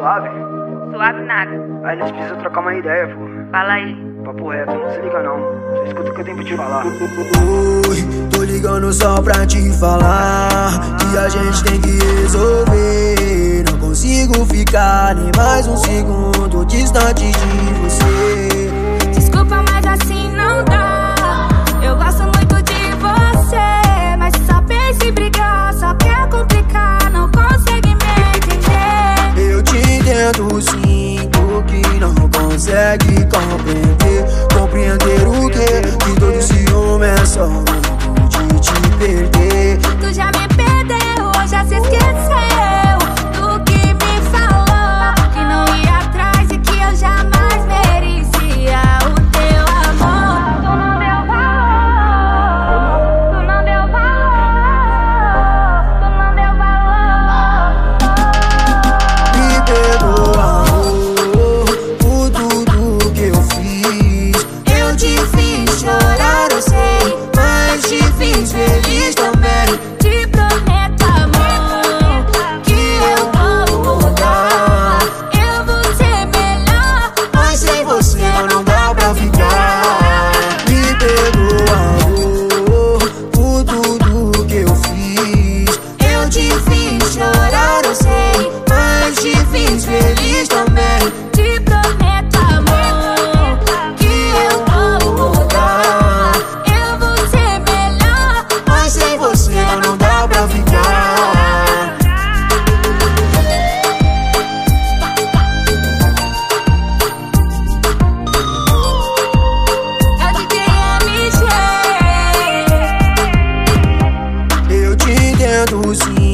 suave? Suave nada. Aí nós precisamos trocar uma ideia, pô. Fala aí. Papo reto, não se liga não. Só escuta o que eu tenho pra te falar. Oi, tô ligando só pra te falar que a gente tem que resolver. Não consigo ficar nem mais um segundo distante de você. Desculpa, mas assim não dá. Eu gosto muito de você, mas só pensa em brigar, só quer complicar, não consegue me entender. Eu te entendo sim, tu que não consegue compreender o que todo ciúme é só de te perder. Tu já me perdeu, já se esqueceu do que me falou, que não ia atrás e que eu jamais merecia o teu amor. Tu não deu valor, tu não deu valor, tu não deu valor. Me perdoa, amor, por tudo que eu fiz. Eu te fiz chorar, eu sei, mas te fiz feliz também. Te prometo, amor, que eu vou mudar. Eu vou ser melhor, Mas sem você não dá pra ficar. Me perdoa, amor, por tudo que eu fiz. eu te fiz chorar, eu sei, Mas te fiz feliz também. te prometo, amor, que eu vou mudar. Eu vou ser melhor, Mas sem você não dá pra ficar. é o DJ MG. Eu te entendo sim,